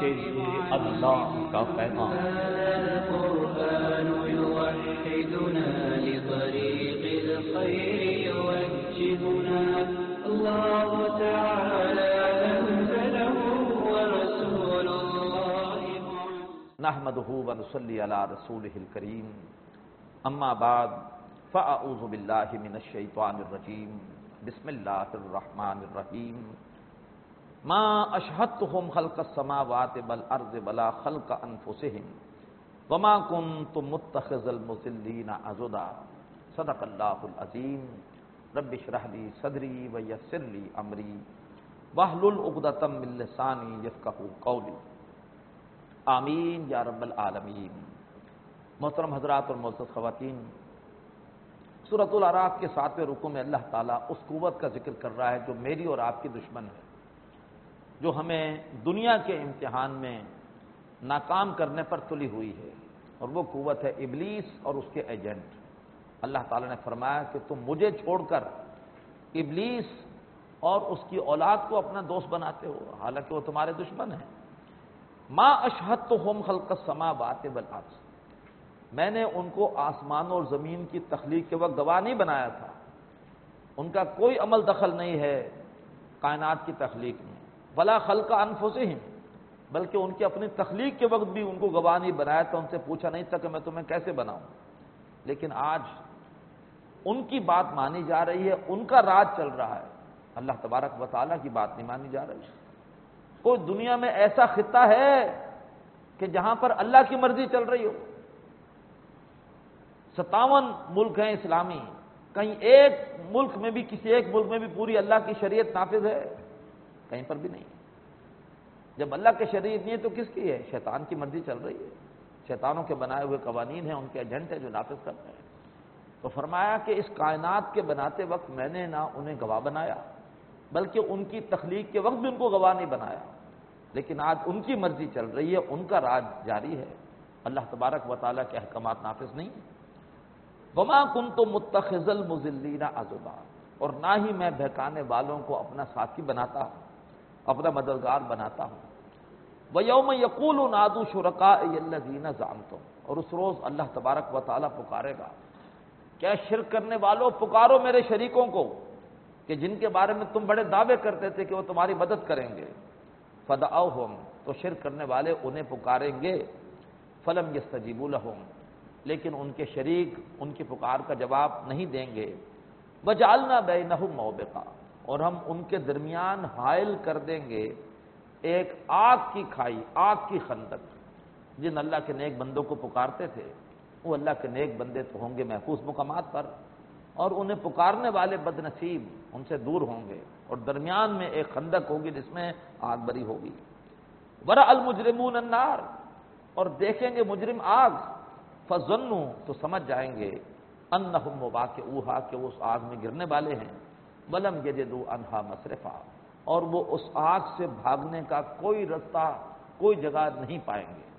یہ اللہ کا پیغام۔ القرآن يوحدنا لطريق الخير يوجهنا الله تعالى أنزله ورسول الله نحمده ونصلي على رسوله الكريم اما بعد فاعوذ باللہ من الشیطان الرجیم بسم اللہ الرحمن الرحیم ما اشہدتهم خلق السماوات والارض ولا خلق انفسهم وما كنت متخذ المضلین عضدا صدق اللہ العظیم رب اشرح لی صدری ویسر لی امری واحلل عقدۃ من لسانی یفقہوا قولی آمین یا رب العالمین۔ محترم حضرات اور معزز خواتین، سورۃ الاعراف کے 7ویں رکوع میں اللہ تعالیٰ اس قوت کا ذکر کر رہا ہے جو میری اور آپ کی دشمن ہے، جو ہمیں دنیا کے امتحان میں ناکام کرنے پر تلی ہوئی ہے، اور وہ قوت ہے ابلیس اور اس کے ایجنٹ۔ اللہ تعالیٰ نے فرمایا کہ تم مجھے چھوڑ کر ابلیس اور اس کی اولاد کو اپنا دوست بناتے ہو، حالانکہ وہ تمہارے دشمن ہیں۔ ما اشہدتہم خلق السماوات والارض، میں نے ان کو آسمان اور زمین کی تخلیق کے وقت گواہ نہیں بنایا تھا، ان کا کوئی عمل دخل نہیں ہے کائنات کی تخلیق میں، ولا خلق انفسہم، بلکہ ان کی اپنی تخلیق کے وقت بھی ان کو گواہ نہیں بنایا تھا، ان سے پوچھا نہیں تھا کہ میں تمہیں کیسے بناؤں۔ لیکن آج ان کی بات مانی جا رہی ہے، ان کا راج چل رہا ہے، اللہ تبارک و تعالیٰ کی بات نہیں مانی جا رہی۔ کوئی دنیا میں ایسا خطہ ہے کہ جہاں پر اللہ کی مرضی چل رہی ہو؟ 57 ملک ہیں اسلامی، کہیں ایک ملک میں بھی، کسی ایک ملک میں بھی پوری اللہ کی شریعت نافذ ہے؟ کہیں پر بھی نہیں۔ جب اللہ کی شریعت نہیں ہے تو کس کی ہے؟ شیطان کی مرضی چل رہی ہے، شیطانوں کے بنائے ہوئے قوانین ہیں، ان کے ایجنٹ ہیں جو نافذ کرتے ہیں۔ تو فرمایا کہ اس کائنات کے بناتے وقت میں نے نہ انہیں گواہ بنایا، بلکہ ان کی تخلیق کے وقت بھی ان کو گواہ نہیں بنایا، لیکن آج ان کی مرضی چل رہی ہے، ان کا راج جاری ہے، اللہ تبارک و تعالیٰ کے احکامات نافذ نہیں ہیں۔ وما كنت متخذ المضلین عضدا، اور نہ ہی میں بہکانے والوں کو اپنا ساتھی بناتا ہوں، اپنا مددگار بناتا ہوں۔ وَيَوْمَ يَقُولُ نَادُوا شُرَكَائِيَ الَّذِينَ زَعَمْتُمْ، اور اس روز اللہ تبارک و تعالیٰ پکارے گا، کیا شرک کرنے والوں پکارو میرے شریکوں کو کہ جن کے بارے میں تم بڑے دعوے کرتے تھے کہ وہ تمہاری مدد کریں گے۔ فَدَعَوْهُمْ، تو شرک کرنے والے انہیں پکاریں گے، فَلَمْ يَسْتَجِيبُوا لَهُمْ، لیکن ان کے شریک ان کی پکار کا جواب نہیں دیں گے۔ وَجَعَلْنَا بَيْنَهُمْ مَوْبِقًا، اور ہم ان کے درمیان حائل کر دیں گے ایک آگ کی کھائی، آگ کی خندق۔ جن اللہ کے نیک بندوں کو پکارتے تھے وہ اللہ کے نیک بندے تو ہوں گے محفوظ مقامات پر، اور انہیں پکارنے والے بد نصیب ان سے دور ہوں گے، اور درمیان میں ایک خندق ہوگی جس میں آگ بری ہوگی۔ وَرَأَى الْمُجْرِمُونَ النَّارَ، اور دیکھیں گے مجرم آگ، فَظَنُّوا، تو سمجھ جائیں گے، أَنَّهُمْ مُوَاقِعُوهَا، کہ وہ اس آگ میں گرنے والے ہیں، وَلَمْ يَجِدُوا عَنْهَا مَصْرِفًا، اور وہ اس آگ سے بھاگنے کا کوئی رستہ، کوئی جگہ نہیں پائیں گے۔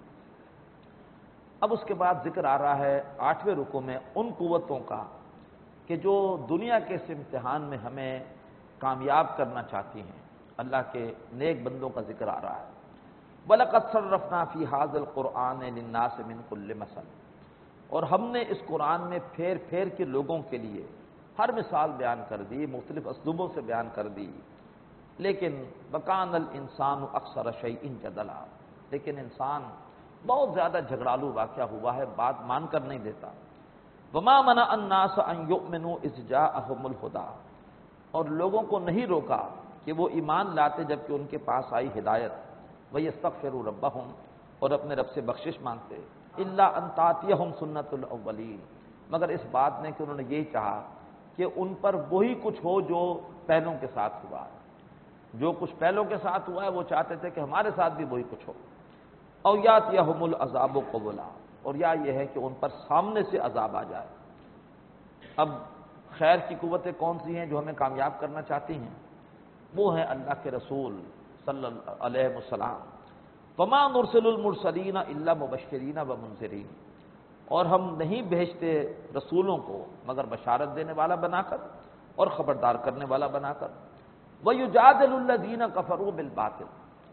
اب اس کے بعد ذکر آ رہا ہے 8ویں رکوع میں ان قوتوں کا کہ جو دنیا کے اس امتحان میں ہمیں کامیاب کرنا چاہتی ہیں۔ اللہ کے نیک بندوں کا ذکر آ رہا ہے۔ وَلَقَدْ صَرَّفْنَا فِي هَذَا الْقُرْآنِ لِلنَّاسِ مِنْ كُلِّ مَثَلٍ، اور ہم نے اس قرآن میں پھیر پھیر کے لوگوں کے لیے ہر مثال بیان کر دی، مختلف اسلوبوں سے بیان کر دی، لیکن وَكَانَ الْإِنسَانُ أَكْثَرَ شَيْءٍ جَدَلًا، لیکن انسان بہت زیادہ جھگڑالو واقعہ ہوا ہے، بات مان کر نہیں دیتا۔ وَمَا مَنَعَ النَّاسَ أَن يُؤْمِنُوا إِذْ جَاءَهُمُ الْهُدَىٰ، اور لوگوں کو نہیں روکا کہ وہ ایمان لاتے جبکہ ان کے پاس آئی ہدایت۔ وَيَسْتَغْفِرُوا رَبَّهُمْ، اور اپنے رب سے بخشش مانگتے۔ إِلَّا أَن تَأْتِيَهُمْ سُنَّةُ الْأَوَّلِينَ، مگر اس بات نے کہ انہوں نے یہی چاہا کہ ان پر وہی کچھ ہو جو پہلوں کے ساتھ ہوا ہے، جو کچھ پہلوں کے ساتھ ہوا ہے وہ چاہتے تھے کہ ہمارے ساتھ بھی وہی کچھ ہو۔ أَوْ يَأْتِيَهُمُ الْعَذَابُ قُبُلًا، اور یا یہ ہے کہ ان پر سامنے سے عذاب آ جائے۔ اب خیر کی قوتیں کون سی ہیں جو ہمیں کامیاب کرنا چاہتی ہیں؟ وہ ہیں اللہ کے رسول صلی اللہ علیہ وسلم۔ وَمَا نُرْسِلُ الْمُرْسَلِينَ إِلَّا مُبَشِّرِينَ وَمُنذِرِينَ، اور ہم نہیں بھیجتے رسولوں کو مگر بشارت دینے والا بنا کر اور خبردار کرنے والا بنا کر۔ وَيُجَادِلُ الَّذِينَ كَفَرُوا بِالْبَاطِلِ،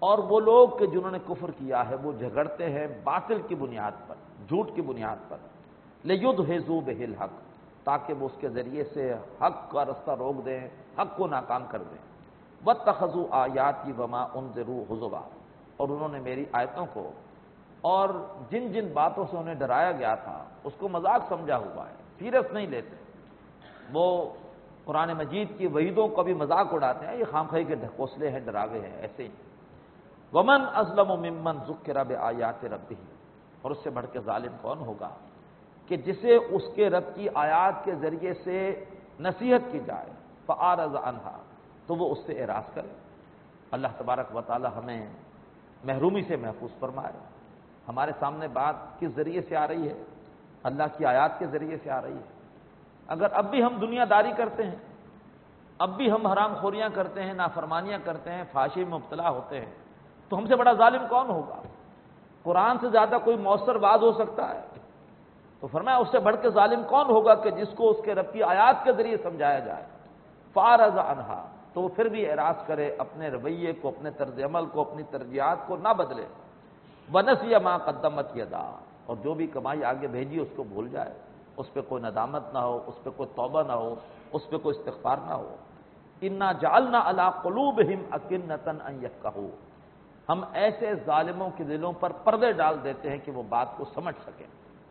اور وہ لوگ کہ جنہوں نے کفر کیا ہے وہ جھگڑتے ہیں باطل کی بنیاد پر، جھوٹ کی بنیاد پر، لیدھزوا بہ الحق، تاکہ وہ اس کے ذریعے سے حق کا رستہ روک دیں، حق کو ناکام کر دیں۔ واتخذوا آیاتی وما انذروا ہزوا، اور انہوں نے میری آیتوں کو اور جن جن باتوں سے انہیں ڈرایا گیا تھا اس کو مذاق سمجھا ہوا ہے، سیریس نہیں لیتے۔ وہ قرآن مجید کی وعیدوں کو بھی مذاق اڑاتے ہیں، یہ خام خواہی کے ڈھکوسلے ہیں، ڈراوے ہیں، ایسے ہی۔ ومن اظلم ممن ذکر بآیات ربہ، اور اس سے بڑھ کے ظالم کون ہوگا کہ جسے اس کے رب کی آیات کے ذریعے سے نصیحت کی جائے، فأعرض عنہا، تو وہ اس سے اعراض کرے۔ اللہ تبارک و تعالی ہمیں محرومی سے محفوظ فرمائے۔ ہمارے سامنے بات کس ذریعے سے آ رہی ہے؟ اللہ کی آیات کے ذریعے سے آ رہی ہے۔ اگر اب بھی ہم دنیا داری کرتے ہیں، اب بھی ہم حرام خوریاں کرتے ہیں، نافرمانیاں کرتے ہیں، فحاشی میں مبتلا ہوتے ہیں، تو ہم سے بڑا ظالم کون ہوگا؟ قرآن سے زیادہ کوئی مؤثر باز ہو سکتا ہے؟ تو فرمایا اس سے بڑھ کے ظالم کون ہوگا کہ جس کو اس کے رب کی آیات کے ذریعے سمجھایا جائے۔ فأعرض عنہا، تو وہ پھر بھی اعراض کرے، اپنے رویے کو، اپنے طرز عمل کو، اپنی ترجیحات کو نہ بدلے۔ وَنَسِیَ مَا قَدَّمَتْ يَدَاهُ، اور جو بھی کمائی آگے بھیجی اس کو بھول جائے، اس پہ کوئی ندامت نہ ہو، اس پہ کوئی توبہ نہ ہو، اس پہ کوئی استغفار نہ ہو۔ اِنَّا جَعَلْنَا عَلَىٰ قُلُوبِهِمْ أَكِنَّةً أَن يَفْقَهُوا، ہم ایسے ظالموں کے دلوں پر پردے ڈال دیتے ہیں کہ وہ بات کو سمجھ سکیں۔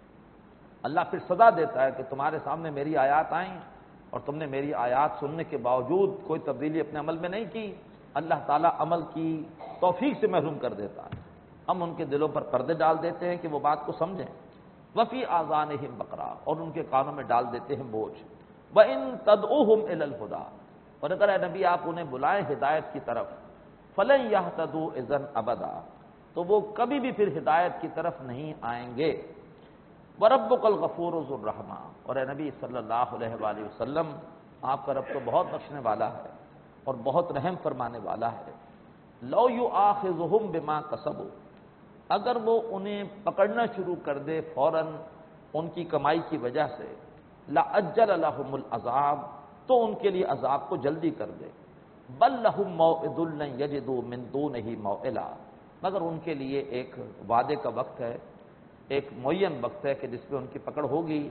اللہ پھر سزا دیتا ہے کہ تمہارے سامنے میری آیات آئیں اور تم نے میری آیات سننے کے باوجود کوئی تبدیلی اپنے عمل میں نہیں کی، اللہ تعالیٰ عمل کی توفیق سے محروم کر دیتا ہے۔ ہم ان کے دلوں پر پردے ڈال دیتے ہیں کہ وہ بات کو سمجھیں۔ وفی آذانہم وقرا، اور ان کے کانوں میں ڈال دیتے ہیں بوجھ۔ وَإِن تَدْعُوهُمْ إِلَى الْهُدَىٰ، اور اگر اے نبی آپ انہیں بلائیں ہدایت کی طرف، فَلَن يَهْتَدُوا إِذًا أَبَدًا، تو وہ کبھی بھی پھر ہدایت کی طرف نہیں آئیں گے۔ وَرَبُّكَ الْغَفُورُ ذُو الرَّحْمَٰ، اور اے نبی صلی اللہ علیہ وآلہ وسلم، آپ کا رب تو بہت بخشنے والا ہے اور بہت رحم فرمانے والا ہے۔ لَوْ يُؤَاخِذُهُم بِمَا كَسَبُوا، اگر وہ انہیں پکڑنا شروع کر دے فوراً ان کی کمائی کی وجہ سے، لَعَجَّلَ لَهُمُ الْعَذَابَ، تو ان کے لیے عذاب کو جلدی کر دے۔ بَل لَّهُم مَّوْعِدٌ لَّن يَجِدُوا مِن دُونِهِ مَوْعِلًا، مگر ان کے لیے ایک وعدے کا وقت ہے، ایک معین وقت ہے کہ جس پہ ان کی پکڑ ہوگی۔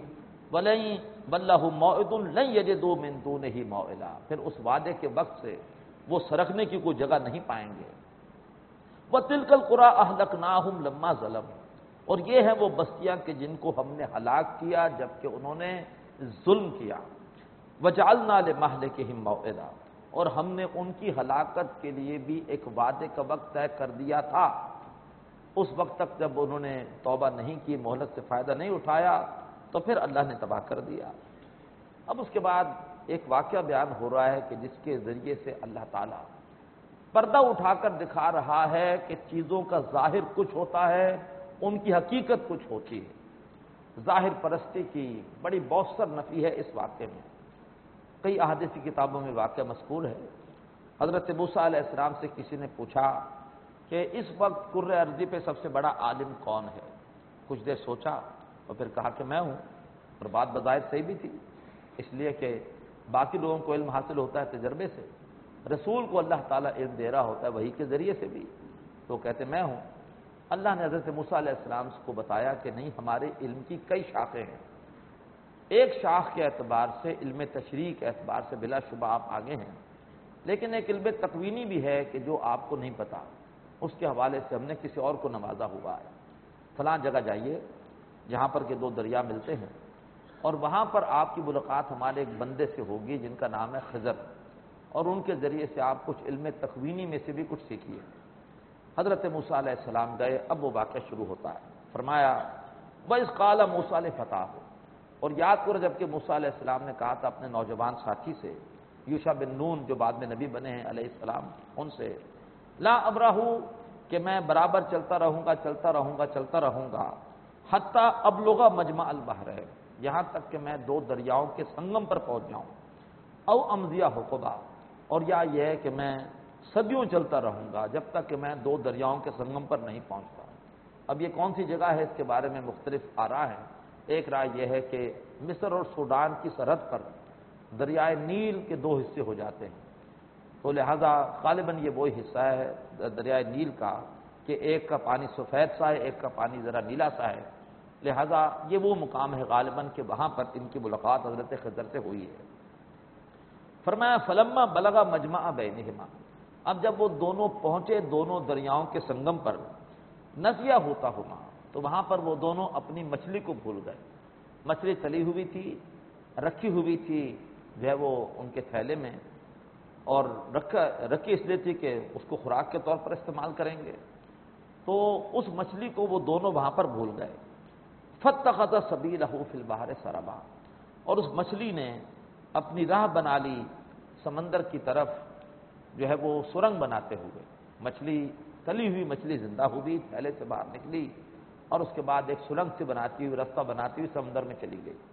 بَل لَّهُم مَّوْعِدٌ لَّن يَجِدُوا مِن دُونِهِ مَوْعِلًا، پھر اس وعدے کے وقت سے وہ سرکنے کی کوئی جگہ نہیں پائیں گے۔ وَتِلْكَ الْقُرَىٰ أَهْلَكْنَاهُمْ لَمَّا ظَلَمُوا، اور یہ ہیں وہ بستیاں کہ جن کو ہم نے ہلاک کیا جبکہ انہوں نے ظلم کیا۔ وَجَعَلْنَا لِمَهْلِكِهِم مَّوْعِدًا، اور ہم نے ان کی ہلاکت کے لیے بھی ایک وعدے کا وقت طے کر دیا تھا۔ اس وقت تک جب انہوں نے توبہ نہیں کی، مہلت سے فائدہ نہیں اٹھایا، تو پھر اللہ نے تباہ کر دیا۔ اب اس کے بعد ایک واقعہ بیان ہو رہا ہے کہ جس کے ذریعے سے اللہ تعالیٰ پردہ اٹھا کر دکھا رہا ہے کہ چیزوں کا ظاہر کچھ ہوتا ہے، ان کی حقیقت کچھ ہوتی ہے۔ ظاہر پرستی کی بڑی بوثر نفی ہے اس واقعے میں۔ کئی احادیثی کتابوں میں واقعہ مذکور ہے۔ حضرت موسیٰ علیہ السلام سے کسی نے پوچھا کہ اس وقت کرۂ ارضی پہ سب سے بڑا عالم کون ہے؟ کچھ دیر سوچا اور پھر کہا کہ میں ہوں، اور بات بظاہر صحیح بھی تھی، اس لیے کہ باقی لوگوں کو علم حاصل ہوتا ہے تجربے سے، رسول کو اللہ تعالیٰ علم دے رہا ہوتا ہے وحی کے ذریعے سے بھی، تو کہتے میں ہوں۔ اللہ نے حضرت موسیٰ علیہ السلام کو بتایا کہ نہیں، ہمارے علم کی کئی شاخیں ہیں، ایک شاخ کے اعتبار سے علم تشریح کے اعتبار سے بلا شبہ آپ آگے ہیں، لیکن ایک علم تکوینی بھی ہے کہ جو آپ کو نہیں پتا، اس کے حوالے سے ہم نے کسی اور کو نوازا ہوا ہے۔ فلاں جگہ جائیے جہاں پر کہ دو دریا ملتے ہیں، اور وہاں پر آپ کی ملاقات ہمارے ایک بندے سے ہوگی جن کا نام ہے خضر، اور ان کے ذریعے سے آپ کچھ علم تکوینی میں سے بھی کچھ سیکھیے۔ حضرت موسیٰ علیہ السلام گئے، اب وہ واقعہ شروع ہوتا ہے۔ فرمایا وَإِذْ قَالَ مُوسَىٰ لِفَتَاهُ، اور یاد کرو جب کہ موسیٰ علیہ السلام نے کہا تھا اپنے نوجوان ساتھی سے، یوشع بن نون جو بعد میں نبی بنے ہیں علیہ السلام، ان سے، لا ابرح، کہ میں برابر چلتا رہوں گا حتیٰ ابلغ مجمع البحر، یہاں تک کہ میں دو دریاؤں کے سنگم پر پہنچ جاؤں، او امضیہ حقبہ، اور یا یہ ہے کہ میں صدیوں چلتا رہوں گا جب تک کہ میں دو دریاؤں کے سنگم پر نہیں پہنچتا۔ اب یہ کون سی جگہ ہے اس کے بارے میں مختلف آراء ہیں۔ ایک رائے یہ ہے کہ مصر اور سوڈان کی سرحد پر دریائے نیل کے دو حصے ہو جاتے ہیں، تو لہذا غالباً یہ وہی حصہ ہے دریائے نیل کا کہ ایک کا پانی سفید سا ہے، ایک کا پانی ذرا نیلا سا ہے، لہذا یہ وہ مقام ہے غالباً کہ وہاں پر ان کی ملاقات حضرت خضر سے ہوئی ہے۔ فرمایا فلما بلغ مجمع بینہما، اب جب وہ دونوں پہنچے دونوں دریاؤں کے سنگم پر، نسیا ہوتا ہما، تو وہاں پر وہ دونوں اپنی مچھلی کو بھول گئے۔ مچھلی تلی ہوئی تھی، رکھی ہوئی تھی جو ہے وہ ان کے تھیلے میں، اور رکھی اس لیے تھی کہ اس کو خوراک کے طور پر استعمال کریں گے، تو اس مچھلی کو وہ دونوں وہاں پر بھول گئے۔ فاتخذ سبیلہ فی البحر سربا، اور اس مچھلی نے اپنی راہ بنا لی سمندر کی طرف جو ہے وہ سرنگ بناتے ہوئے۔ مچھلی تلی ہوئی مچھلی زندہ ہوئی، تھیلے سے باہر نکلی اور اس کے بعد ایک سرنگ سے بناتی ہوئی راستہ بناتی ہوئی سمندر میں چلی گئی۔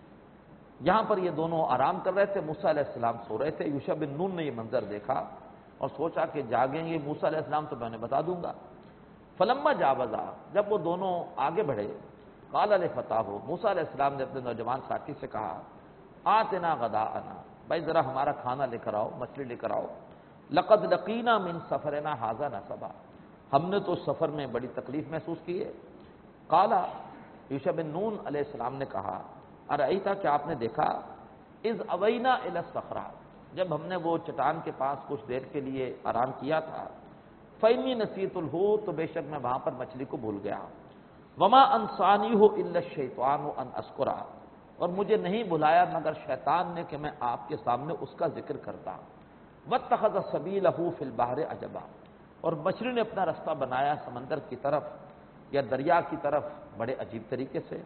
یہاں پر یہ دونوں آرام کر رہے تھے، موسیٰ علیہ السلام سو رہے تھے۔ یوشع بن نون نے یہ منظر دیکھا اور سوچا کہ جاگیں گے موسیٰ علیہ السلام تو میں انہیں بتا دوں گا۔ فلما جاوزا، جب وہ دونوں آگے بڑھے، قال لفتاہ، موسیٰ علیہ السلام نے اپنے نوجوان ساتھی سے کہا آتنا غداءنا، بھائی ذرا ہمارا کھانا لے کر آؤ، مچھلی لے کر آؤ۔ لقد لقینا من سفرنا ھذا نصبا، ہم نے تو سفر میں بڑی تکلیف محسوس کی ہے۔ قال، یوشع بن نون علیہ السلام نے کہا ارأیت، کیا آپ نے دیکھا، اذ اوینا الی الصخرہ، جب ہم نے وہ چٹان کے پاس کچھ دیر کے لیے آرام کیا تھا، فإنی نسیت الحوت، تو بے شک میں وہاں پر مچھلی کو بھول گیا، وما انسانیہ الا الشیطان ان اذکرہ، اور مجھے نہیں بلایا مگر شیطان نے کہ میں آپ کے سامنے اس کا ذکر کرتا۔ واتخذ سبیلہ فی البحر عجبا، اور مچھلی نے اپنا راستہ بنایا سمندر کی طرف یا دریا کی طرف بڑے عجیب طریقے سے۔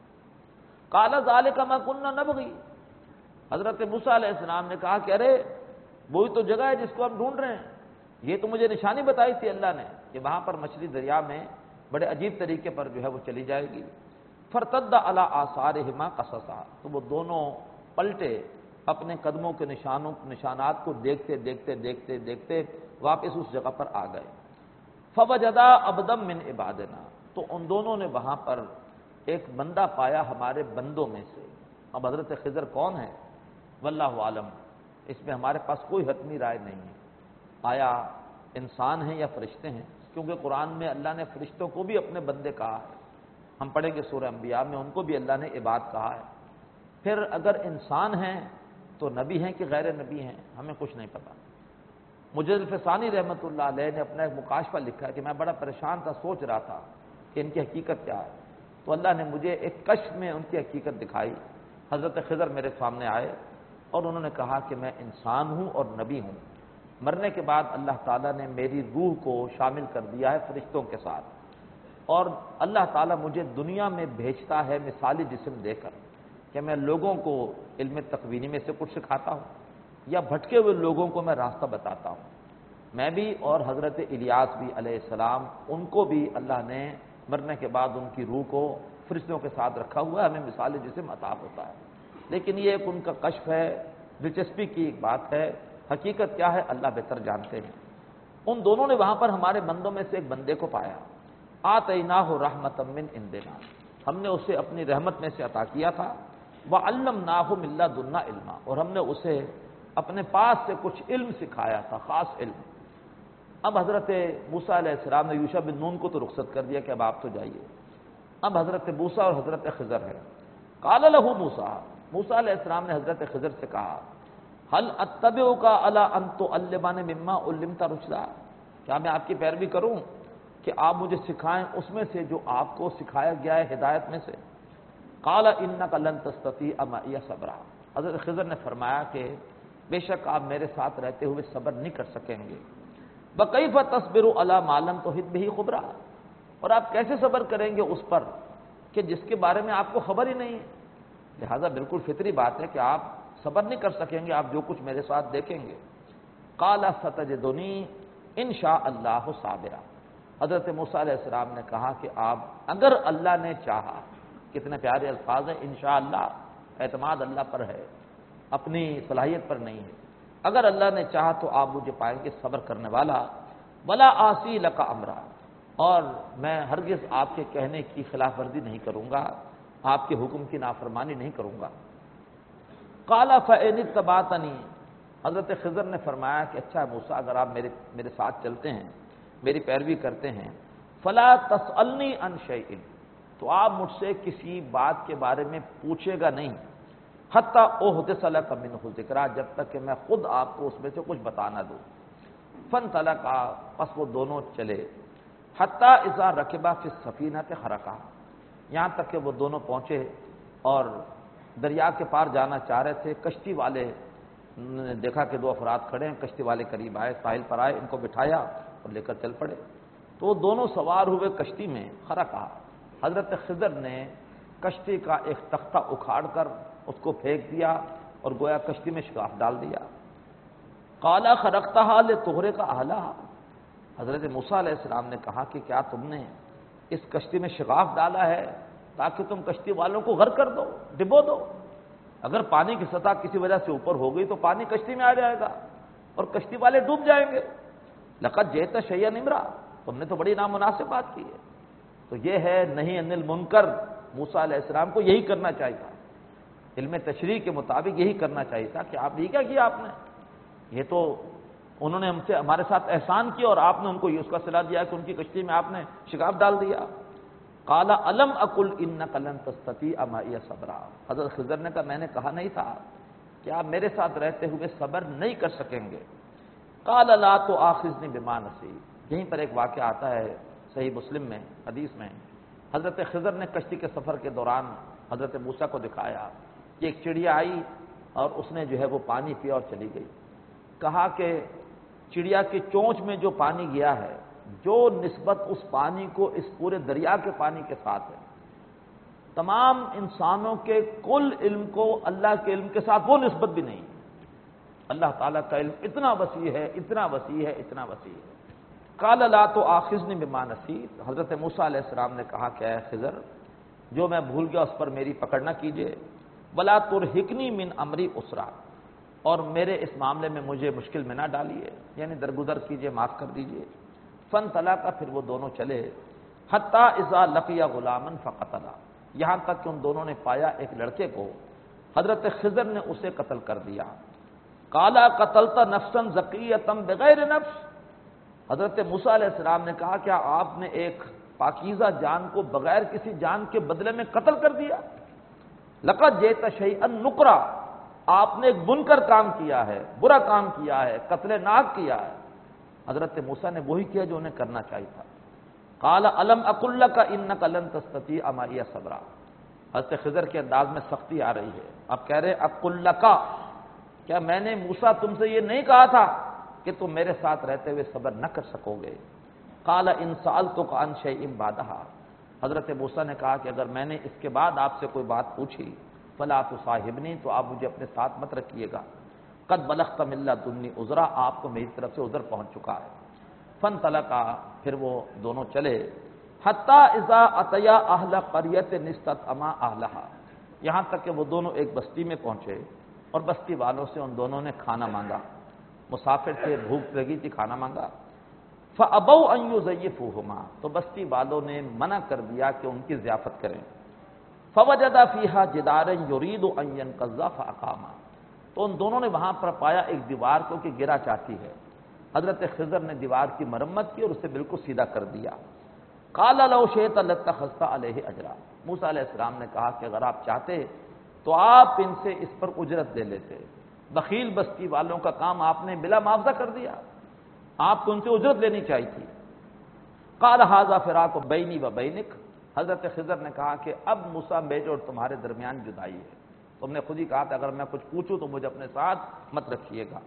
قال ذلک ما کنا نبغی، حضرت موسیٰ علیہ السلام نے کہا کہ ارے وہی تو جگہ ہے جس کو ہم ڈھونڈ رہے ہیں، یہ تو مجھے نشانی بتائی تھی اللہ نے کہ وہاں پر مچھلی دریا میں بڑے عجیب طریقے پر جو ہے وہ چلی جائے گی۔ فرتد علی آثارہما قصصا، تو وہ دونوں پلٹے اپنے قدموں کے نشانات کو دیکھتے دیکھتے دیکھتے دیکھتے واپس اس جگہ پر آ گئے۔ فوجدا عبدا من عبادنا، تو ان دونوں نے وہاں پر ایک بندہ پایا ہمارے بندوں میں سے۔ اب حضرت خضر کون ہے واللہ عالم، اس میں ہمارے پاس کوئی حتمی رائے نہیں ہے، آیا انسان ہیں یا فرشتے ہیں، کیونکہ قرآن میں اللہ نے فرشتوں کو بھی اپنے بندے کہا ہے، ہم پڑھیں گے سورہ انبیاء میں ان کو بھی اللہ نے عباد کہا ہے۔ پھر اگر انسان ہیں تو نبی ہیں کہ غیر نبی ہیں، ہمیں کچھ نہیں پتا۔ مجد الفسانی رحمۃ اللہ علیہ نے اپنا ایک مکاشفہ لکھا ہے کہ میں بڑا پریشان تھا، سوچ رہا تھا کہ ان کی حقیقت کیا ہے، تو اللہ نے مجھے ایک کشف میں ان کی حقیقت دکھائی۔ حضرت خضر میرے سامنے آئے اور انہوں نے کہا کہ میں انسان ہوں اور نبی ہوں، مرنے کے بعد اللہ تعالیٰ نے میری روح کو شامل کر دیا ہے فرشتوں کے ساتھ، اور اللہ تعالیٰ مجھے دنیا میں بھیجتا ہے مثالی جسم دے کر کہ میں لوگوں کو علم تکوینی میں سے کچھ سکھاتا ہوں یا بھٹکے ہوئے لوگوں کو میں راستہ بتاتا ہوں۔ میں بھی اور حضرت الیاس بھی علیہ السلام، ان کو بھی اللہ نے مرنے کے بعد ان کی روح کو فرشتوں کے ساتھ رکھا ہوا ہے، ہمیں مثال جسم عطا ہوتا ہے۔ لیکن یہ ایک ان کا کشف ہے، دلچسپی کی ایک بات ہے، حقیقت کیا ہے اللہ بہتر جانتے ہیں۔ ان دونوں نے وہاں پر ہمارے بندوں میں سے ایک بندے کو پایا، آتیناہ رحمۃ من عندنا، ہم نے اسے اپنی رحمت میں سے عطا کیا تھا، وعلمناہ من لدنا علما، اور ہم نے اسے اپنے پاس سے کچھ علم سکھایا تھا، خاص علم۔ اب حضرت موسیٰ علیہ السلام نے یوشع بن نون کو تو رخصت کر دیا کہ اب آپ تو جائیے، اب حضرت موسیٰ اور حضرت خضر ہے۔ قال لہ موسیٰ، موسیٰ علیہ السلام نے حضرت خضر سے کہا هل اتبعک علی ان تعلمنی مما علمت رشدا، کیا میں آپ کی پیروی کروں کہ آپ مجھے سکھائیں اس میں سے جو آپ کو سکھایا گیا ہے ہدایت میں سے۔ قال انک لن تستطیع معی صبرا، حضرت خضر نے فرمایا کہ بے شک آپ میرے ساتھ رہتے ہوئے صبر نہیں کر سکیں گے۔ وکیف تصبر علی ما لم تحط به خبرا، اور آپ کیسے صبر کریں گے اس پر کہ جس کے بارے میں آپ کو خبر ہی نہیں ہے۔ لہذا بالکل فطری بات ہے کہ آپ صبر نہیں کر سکیں گے آپ جو کچھ میرے ساتھ دیکھیں گے۔ قال ستجدنی ان شاء اللہ صابرا، حضرت موسیٰ علیہ السلام نے کہا کہ آپ اگر اللہ نے چاہا، کتنے پیارے الفاظ ہیں، انشاءاللہ، اعتماد اللہ پر ہے، اپنی صلاحیت پر نہیں ہے، اگر اللہ نے چاہا تو آپ مجھے پائیں گے صبر کرنے والا، ولا آسی لک امرا، اور میں ہرگز آپ کے کہنے کی خلاف ورزی نہیں کروں گا، آپ کے حکم کی نافرمانی نہیں کروں گا۔ قال فإن اتبعتنی، حضرت خضر نے فرمایا کہ اچھا موسیٰ، اگر آپ میرے ساتھ چلتے ہیں، میری پیروی کرتے ہیں، فلا تسألنی عن شیء، تو آپ مجھ سے کسی بات کے بارے میں پوچھے گا نہیں، حتی احدث لک منہ ذکرا، جب تک کہ میں خود آپ کو اس میں سے کچھ بتا نہ دوں۔ فانطلقا، پس وہ دونوں چلے، حتی اذا رکبا فی السفینۃ خرقا، یہاں تک کہ وہ دونوں پہنچے اور دریا کے پار جانا چاہ رہے تھے۔ کشتی والے نے دیکھا کہ دو افراد کھڑے ہیں، کشتی والے قریب آئے، ساحل پر آئے، ان کو بٹھایا اور لے کر چل پڑے۔ تو وہ دونوں سوار ہوئے کشتی میں، خرقا، حضرت خضر نے کشتی کا ایک تختہ اکھاڑ کر اس کو پھینک دیا اور گویا کشتی میں شگاف ڈال دیا۔ قال خرقتها لتغرق اهلها، حضرت موسیٰ علیہ السلام نے کہا کہ کیا تم نے اس کشتی میں شگاف ڈالا ہے تاکہ تم کشتی والوں کو غرق کر دو، ڈبو دو؟ اگر پانی کی سطح کسی وجہ سے اوپر ہو گئی تو پانی کشتی میں آ جائے گا اور کشتی والے ڈوب جائیں گے۔ لقد جئت شیئا امرا، تم نے تو بڑی نامناسب بات کی ہے۔ تو یہ ہے نہی عن المنکر، موسیٰ علیہ السلام کو یہی کرنا چاہیے تھا، علم تشریع کے مطابق یہی کرنا چاہیے تھا کہ آپ یہ کیا کیا آپ نے، یہ تو انہوں نے ہمارے ساتھ احسان کیا اور آپ نے ان کو یہ اس کا صلہ دیا کہ ان کی کشتی میں آپ نے شگاف ڈال دیا۔ قال الم اقل انک لن تستطیع معی صبرا، حضرت خضر نے کہا میں نے کہا نہیں تھا کہ آپ میرے ساتھ رہتے ہوئے صبر نہیں کر سکیں گے۔ قال لا تؤاخذنی بما نسیت، یہیں پر ایک واقعہ آتا ہے صحیح مسلم میں، حدیث میں، حضرت خضر نے کشتی کے سفر کے دوران حضرت موسیٰ کو دکھایا کہ ایک چڑیا آئی اور اس نے جو ہے وہ پانی پیا اور چلی گئی۔ کہا کہ چڑیا کی چونچ میں جو پانی گیا ہے، جو نسبت اس پانی کو اس پورے دریا کے پانی کے ساتھ ہے، تمام انسانوں کے کل علم کو اللہ کے علم کے ساتھ وہ نسبت بھی نہیں۔ اللہ تعالیٰ کا علم اتنا وسیع ہے، اتنا وسیع ہے، اتنا وسیع ہے۔ قال لا تؤاخذنی بما نسیت، حضرت موسیٰ علیہ السلام نے کہا کہ اے خضر، جو میں بھول گیا اس پر میری پکڑ نہ کیجیے، ولا ترہقنی من امری اسرا، اور میرے اس معاملے میں مجھے مشکل میں نہ ڈالیے، یعنی درگزر کیجیے، معاف کر دیجیے۔ فانطلقا، پھر وہ دونوں چلے، حتی اذا لقی غلاما فقتلا، یہاں تک کہ ان دونوں نے پایا ایک لڑکے کو، حضرت خضر نے اسے قتل کر دیا۔ قال قتلت نفسا زکیۃ بغیر نفس، حضرت موسیٰ علیہ السلام نے کہا کیا آپ نے ایک پاکیزہ جان کو بغیر کسی جان کے بدلے میں قتل کر دیا؟ لقد جئت شیئا نکرا، آپ نے ایک منکر کام کیا ہے، برا کام کیا ہے، قتل ناک کیا ہے۔ حضرت موسیٰ نے وہی کیا جو انہیں کرنا چاہیے تھا۔ قال الم اقل لک انک لن تستطیع معی صبرا، حضرت خضر کے انداز میں سختی آ رہی ہے، اب کہہ رہے اقل لک، کیا میں نے موسیٰ تم سے یہ نہیں کہا تھا کہ تم میرے ساتھ رہتے ہوئے صبر نہ کر سکو گے؟ قال ان سألتک عن شیء بعدها، حضرت موسیٰ نے کہا کہ اگر میں نے اس کے بعد آپ سے کوئی بات پوچھی، فلا تصاحبنی، تو آپ مجھے اپنے ساتھ مت رکھیے گا، قد بلغت من لدنی عذرا، آپ کو میری طرف سے عذر پہنچ چکا ہے۔ فانطلقا، پھر وہ دونوں چلے، حتی اذا اتیا اہل قریۃ استطعما اہلها، یہاں تک کہ وہ دونوں ایک بستی میں پہنچے اور بستی والوں سے ان دونوں نے کھانا مانگا، مسافر تھے، بھوک لگی تھی، کھانا مانگا۔ فابوا ان یضیفوہما، تو بستی والوں نے منع کر دیا کہ ان کی ضیافت کریں۔ فوجد فیہا جدارا یرید ان ینقض فاقاما، تو ان دونوں نے وہاں پر پایا ایک دیوار کو کہ گرا چاہتی ہے، حضرت خضر نے دیوار کی مرمت کی اور اسے بالکل سیدھا کر دیا۔ قال لو شئت لاتخذت علیہ اجرا، موسیٰ علیہ السلام نے کہا کہ اگر آپ چاہتے تو آپ ان سے اس پر اجرت دے لیتے، بخیل بستی والوں کا کام آپ نے بلا معاوضہ کر دیا، آپ کو ان سے اجرت لینی چاہیے تھی۔ قال ھذا فراق بینی و بینک، حضرت خضر نے کہا کہ اب موسیٰ میرے اور تمہارے درمیان جدائی ہے، تم نے خود ہی کہا تھا اگر میں کچھ پوچھوں تو مجھے اپنے ساتھ مت رکھیے گا۔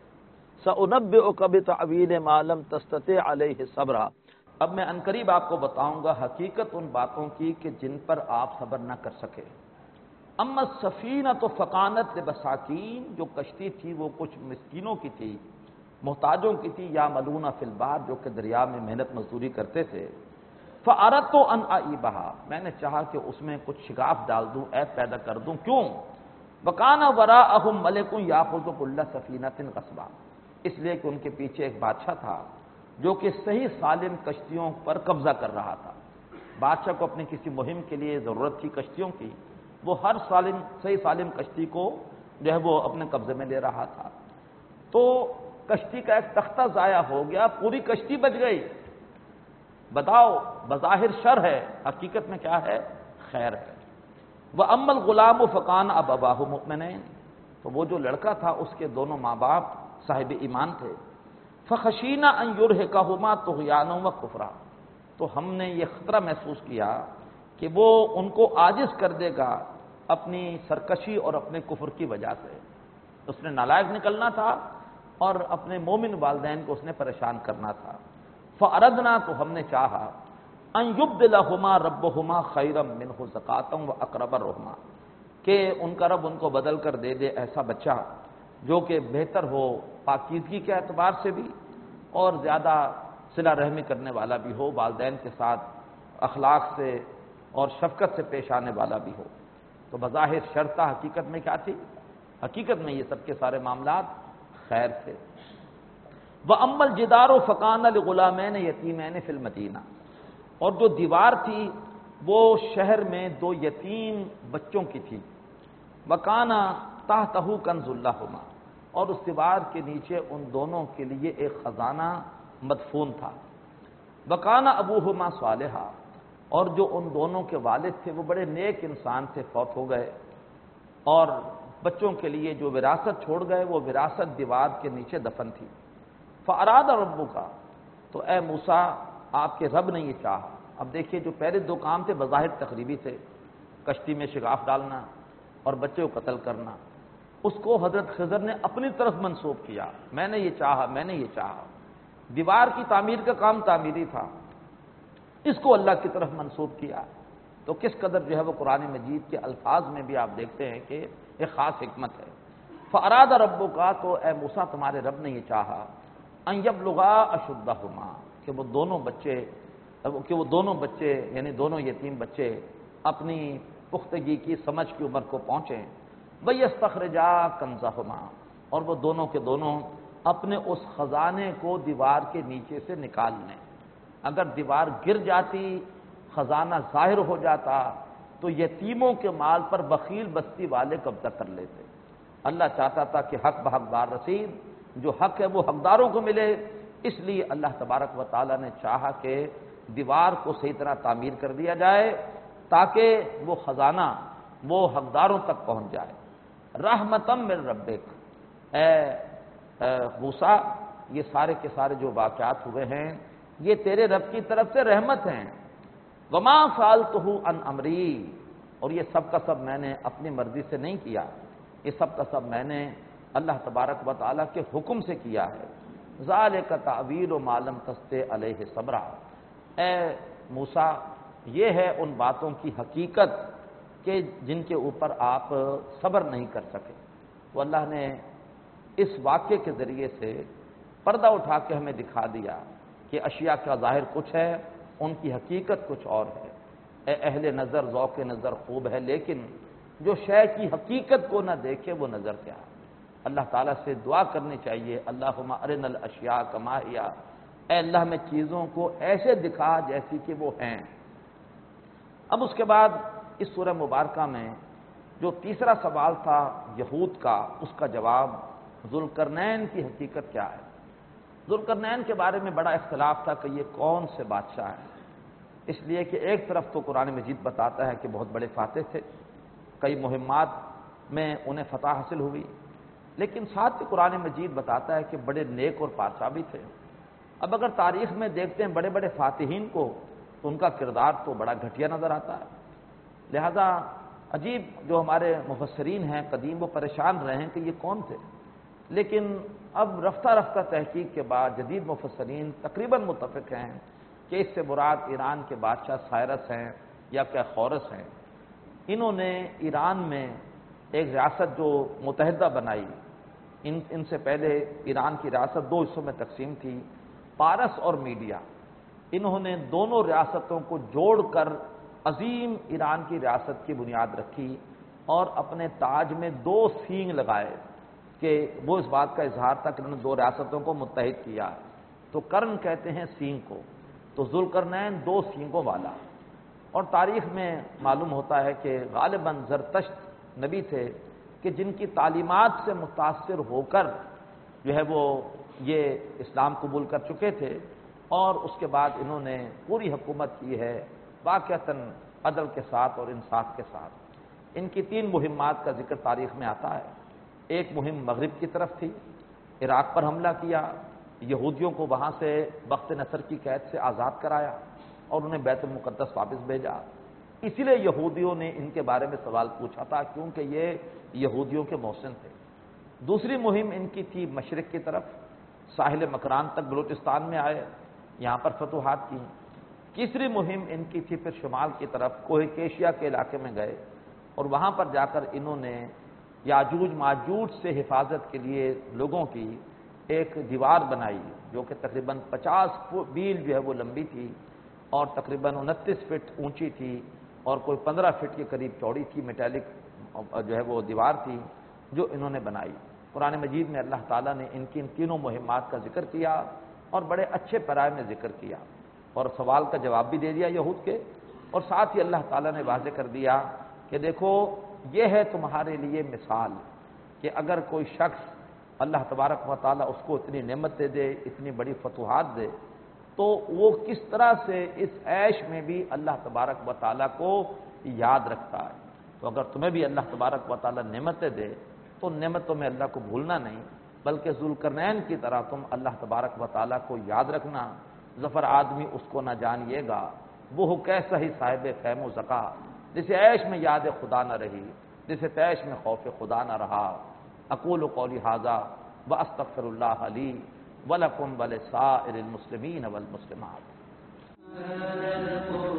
سأنبئک بتأویل ما لم تستطع علیہ صبرا، اب میں عنقریب آپ کو بتاؤں گا حقیقت ان باتوں کی کہ جن پر آپ صبر نہ کر سکے۔ اما السفینۃ فکانت لمساکین، جو کشتی تھی وہ کچھ مسکینوں کی تھی، محتاجوں کی تھی، یعملون فی البحر، جو کہ دریا میں محنت مزدوری کرتے تھے۔ فاردت ان اعیبھا، میں نے چاہا کہ اس میں کچھ شگاف ڈال دوں، عیب پیدا کر دوں، کیوں؟ وکان وراءہم ملک یاخذ کل سفینۃ غصبا، اس لیے کہ ان کے پیچھے ایک بادشاہ تھا جو کہ صحیح سالم کشتیوں پر قبضہ کر رہا تھا۔ بادشاہ کو اپنی کسی مہم کے لیے ضرورت تھی کشتیوں کی، وہ ہر صحیح سالم کشتی کو جو ہے وہ اپنے قبضے میں لے رہا تھا۔ تو کشتی کا ایک تختہ ضائع ہو گیا، پوری کشتی بچ گئی۔ بتاؤ، بظاہر شر ہے، حقیقت میں کیا ہے؟ خیر ہے۔ وَأَمَّا الْغُلَامُ فَكَانَ أَبَوَاهُ مُؤْمِنَيْنِ، تو وہ جو لڑکا تھا اس کے دونوں ماں باپ صاحب ایمان تھے۔ فَخَشِينَا أَن يُرْهِقَهُمَا طُغْيَانًا وَكُفْرًا، تو ہم نے یہ خطرہ محسوس کیا کہ وہ ان کو عاجز کر دے گا اپنی سرکشی اور اپنے کفر کی وجہ سے۔ اس نے نالائق نکلنا تھا اور اپنے مومن والدین کو اس نے پریشان کرنا تھا۔ فَأَرَدْنَا، تو ہم نے چاہا، أَن يُبْدِلَهُمَا رَبُّهُمَا خَيْرًا مِّنْهُ زَكَاةً وَأَقْرَبَ رُحْمًا، کہ ان کا رب ان کو بدل کر دے دے ایسا بچہ جو کہ بہتر ہو پاکیزگی کے اعتبار سے بھی اور زیادہ صلہ رحمی کرنے والا بھی ہو، والدین کے ساتھ اخلاق سے اور شفقت سے پیش آنے والا بھی ہو۔ تو بظاہر شر تھا، حقیقت میں کیا تھی؟ حقیقت میں یہ سب کے سارے معاملات خیر تھے۔ وَأَمَّا الْجِدَارُ فَكَانَ لِغُلَامَيْنِ يَتِيمَيْنِ فِي الْمَدِينَةِ، اور جو دیوار تھی وہ شہر میں دو یتیم بچوں کی تھی۔ وَكَانَ تَحْتَهُ كَنْزٌ لَهُمَا، اور اس دیوار کے نیچے ان دونوں کے لیے ایک خزانہ مدفون تھا۔ وَكَانَ أَبُوهُمَا صَالِحًا، اور جو ان دونوں کے والد تھے وہ بڑے نیک انسان تھے، فوت ہو گئے، اور بچوں کے لیے جو وراثت چھوڑ گئے وہ وراثت دیوار کے نیچے دفن تھی۔ فَأَرَادَ رَبُّكَ، تو اے موسیٰ آپ کے رب نے یہ چاہا۔ اب دیکھیے، جو پہلے دو کام تھے بظاہر تقریبی تھے، کشتی میں شگاف ڈالنا اور بچے کو قتل کرنا، اس کو حضرت خضر نے اپنی طرف منسوب کیا، میں نے یہ چاہا، میں نے یہ چاہا۔ دیوار کی تعمیر کا کام تعمیری تھا، اس کو اللہ کی طرف منسوب کیا۔ تو کس قدر جو ہے وہ قرآن مجید کے الفاظ میں بھی آپ دیکھتے ہیں کہ ایک خاص حکمت ہے۔ فَأَرَادَ رَبُّكَ، تو اے موسیٰ تمہارے رب نے یہ چاہا، أَن يَبْلُغَا أَشُدَّهُمَا، کہ وہ دونوں بچے یعنی دونوں یتیم بچے اپنی پختگی کی، سمجھ کی عمر کو پہنچیں۔ وَيَسْتَخْرِجَا كَنْزَهُمَا، اور وہ دونوں کے دونوں اپنے اس خزانے کو دیوار کے نیچے سے نکال لیں۔ اگر دیوار گر جاتی، خزانہ ظاہر ہو جاتا، تو یتیموں کے مال پر بخیل بستی والے قبضہ کر لیتے۔ اللہ چاہتا تھا کہ حق بحقدار رسید، جو حق ہے وہ حقداروں کو ملے، اس لیے اللہ تبارک و تعالیٰ نے چاہا کہ دیوار کو صحیح طرح تعمیر کر دیا جائے تاکہ وہ خزانہ وہ حقداروں تک پہنچ جائے۔ رحمتم من ربک، اے موسیٰ یہ سارے کے سارے جو واقعات ہوئے ہیں یہ تیرے رب کی طرف سے رحمت ہیں۔ وما فعلتہ عن امری، اور یہ سب کا سب میں نے اپنی مرضی سے نہیں کیا، یہ سب کا سب میں نے اللہ تبارک و تعالیٰ کے حکم سے کیا ہے۔ ذالک تعویل ما لم تستطع علیہ صبرا، اے موسیٰ یہ ہے ان باتوں کی حقیقت کہ جن کے اوپر آپ صبر نہیں کر سکے۔ تو اللہ نے اس واقعے کے ذریعے سے پردہ اٹھا کے ہمیں دکھا دیا کہ اشیاء کا ظاہر کچھ ہے، ان کی حقیقت کچھ اور ہے۔ اے اہل نظر، ذوق نظر خوب ہے، لیکن جو شے کی حقیقت کو نہ دیکھے وہ نظر کیا ہے۔ اللہ تعالیٰ سے دعا کرنی چاہیے، اللہم ارنا الاشیاء کما ہی، اے اللہ میں چیزوں کو ایسے دکھا جیسی کہ وہ ہیں۔ اب اس کے بعد اس سورہ مبارکہ میں جو تیسرا سوال تھا یہود کا، اس کا جواب ذوالقرنین کی حقیقت کیا ہے۔ ذوالقرنین کے بارے میں بڑا اختلاف تھا کہ یہ کون سے بادشاہ ہیں، اس لیے کہ ایک طرف تو قرآن مجید بتاتا ہے کہ بہت بڑے فاتح تھے، کئی مہمات میں انہیں فتح حاصل ہوئی، لیکن ساتھ ہی قرآن مجید بتاتا ہے کہ بڑے نیک اور پادشاہ بھی تھے۔ اب اگر تاریخ میں دیکھتے ہیں بڑے بڑے فاتحین کو تو ان کا کردار تو بڑا گھٹیا نظر آتا ہے، لہذا عجیب جو ہمارے مفسرین ہیں قدیم وہ پریشان رہے ہیں کہ یہ کون تھے، لیکن اب رفتہ رفتہ تحقیق کے بعد جدید مفسرین تقریباً متفق ہیں کہ اس سے مراد ایران کے بادشاہ سائرس ہیں یا کہ خورس ہیں۔ انہوں نے ایران میں ایک ریاست جو متحدہ بنائی، ان سے پہلے ایران کی ریاست دو حصوں میں تقسیم تھی، پارس اور میڈیا۔ انہوں نے دونوں ریاستوں کو جوڑ کر عظیم ایران کی ریاست کی بنیاد رکھی اور اپنے تاج میں دو سینگ لگائے کہ وہ اس بات کا اظہار تھا کہ انہوں نے دو ریاستوں کو متحد کیا۔ تو کرن کہتے ہیں سینگ کو، تو ذوالقرنین دو سینگوں والا۔ اور تاریخ میں معلوم ہوتا ہے کہ غالباً زرتشت نبی تھے کہ جن کی تعلیمات سے متاثر ہو کر جو ہے وہ یہ اسلام قبول کر چکے تھے، اور اس کے بعد انہوں نے پوری حکومت کی ہے واقعتاً عدل کے ساتھ اور انصاف کے ساتھ۔ ان کی 3 مہمات کا ذکر تاریخ میں آتا ہے۔ ایک مہم مغرب کی طرف تھی، عراق پر حملہ کیا، یہودیوں کو وہاں سے بخت نصر کی قید سے آزاد کرایا اور انہیں بیت المقدس واپس بھیجا۔ اسی لیے یہودیوں نے ان کے بارے میں سوال پوچھا تھا، کیونکہ یہ یہودیوں کے محسن تھے۔ دوسری مہم ان کی تھی مشرق کی طرف، ساحل مکران تک بلوچستان میں آئے، یہاں پر فتوحات کی۔ تیسری مہم ان کی تھی پھر شمال کی طرف، کوہ کیشیا کے علاقے میں گئے اور وہاں پر جا کر انہوں نے یاجوج ماجوج سے حفاظت کے لیے لوگوں کی ایک دیوار بنائی، جو کہ تقریباً 50 میل جو ہے وہ لمبی تھی اور تقریباً 29 فٹ اونچی تھی اور کوئی 15 فٹ کے قریب چوڑی تھی، میٹالک جو ہے وہ دیوار تھی جو انہوں نے بنائی۔ قرآن مجید میں اللہ تعالیٰ نے ان کی ان تینوں مہمات کا ذکر کیا اور بڑے اچھے پیرائے میں ذکر کیا اور سوال کا جواب بھی دے دیا یہود کے، اور ساتھ ہی اللہ تعالیٰ نے واضح کر دیا کہ دیکھو یہ ہے تمہارے لیے مثال کہ اگر کوئی شخص اللہ تبارک و تعالیٰ اس کو اتنی نعمتیں دے، اتنی بڑی فتوحات دے، تو وہ کس طرح سے اس عیش میں بھی اللہ تبارک و تعالیٰ کو یاد رکھتا ہے۔ تو اگر تمہیں بھی اللہ تبارک و تعالیٰ نعمتیں دے تو نعمتوں میں اللہ کو بھولنا نہیں، بلکہ ذوالقرنین کی طرح تم اللہ تبارک و تعالیٰ کو یاد رکھنا۔ ظفر آدمی اس کو نہ جانیے گا، وہ ہو کیسا ہی صاحب فہم و ذکا، جسے عیش میں یاد خدا نہ رہی، جسے تیش میں خوف خدا نہ رہا۔ اقول قولی ھذا واستغفر اللہ لی ولکم ولسائر المسلمین والمسلمات۔